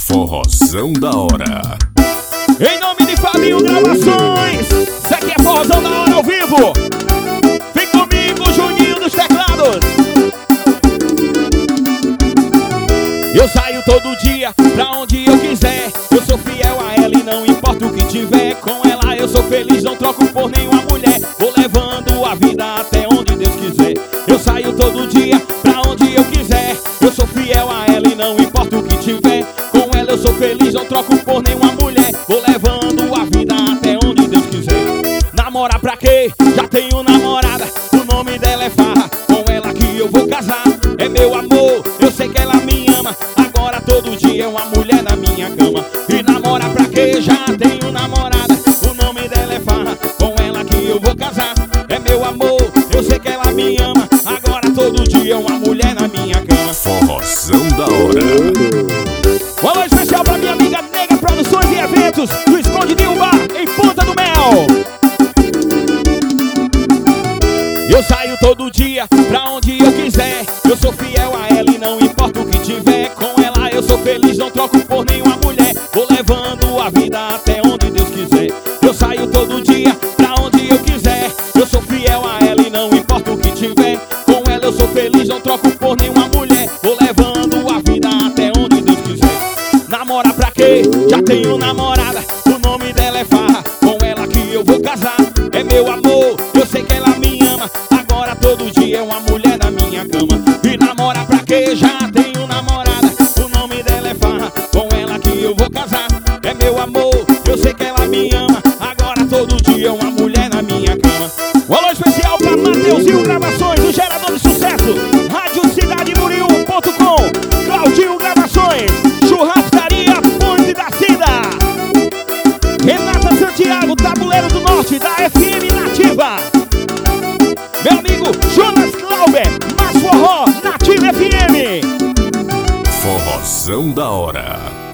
Forrozão da hora. Em nome de Fabinho Gravações, isso aqui é Forrozão da hora ao vivo. Vem comigo, Juninho dos teclados. Eu saio todo dia pra onde eu quiser. Eu sou fiel a ela e não importa o que tiver. Com ela eu sou feliz, não troco por nenhuma mulher. Vou levando a vida até onde Deus quiser. Eu saio todo dia pra onde eu quiser. Eu sou fiel a ela e não importa o que tiver. Com ela eu sou feliz, não troco por nenhuma mulher. Vou levando a vida até onde Deus quiser. Namorar pra quê? Já tenho namorada, o nome dela é Farra. Com ela que eu vou casar, é meu amor, eu sei que ela me ama. Agora todo dia é uma mulher na minha cama. E namorar pra quê? Já tenho namorada, o nome dela é Farra. Com ela que eu vou casar, é meu amor, eu sei que ela me ama. Agora todo dia é uma mulher na minha cama. Forrozão da hora. Um alô especial pra minha amiga Nega Produções e Eventos do Esconde de um Bar em Ponta do Mel. Eu saio todo dia pra onde eu quiser. Eu sou fiel a ela e não importa o que tiver. Com ela eu sou feliz, não troco por nenhuma mulher. Vou levando a vida até onde Deus quiser. Eu saio todo dia pra onde eu quiser. Eu sou fiel a ela e não importa o que tiver. Com ela eu sou feliz, não troco por nenhuma mulher. Vou levando a vida até onde Deus quiser. Namorar pra quê? Já tenho namorada, o nome dela é Farra. Com ela que eu vou casar, é meu amor, eu sei que ela me ama. Agora todo dia é uma mulher na minha cama. E namorar pra quê? Já tenho namorada, o nome dela é Farra. Com ela que eu vou casar, é meu amor, eu sei que ela me ama. Agora todo dia é uma mulher na minha cama. Um alô especial pra Mateuzinho Gravações, o gerador de sucesso, Rádio Cidade Murilo.com, Claudinho Gravações, Churrascaria Ponte da Cida, Renata Santiago, Tabuleiro do Norte, da FM Nativa. Meu amigo Jonas Clauber, Mais Forró, Nativa FM. Forrozão da hora.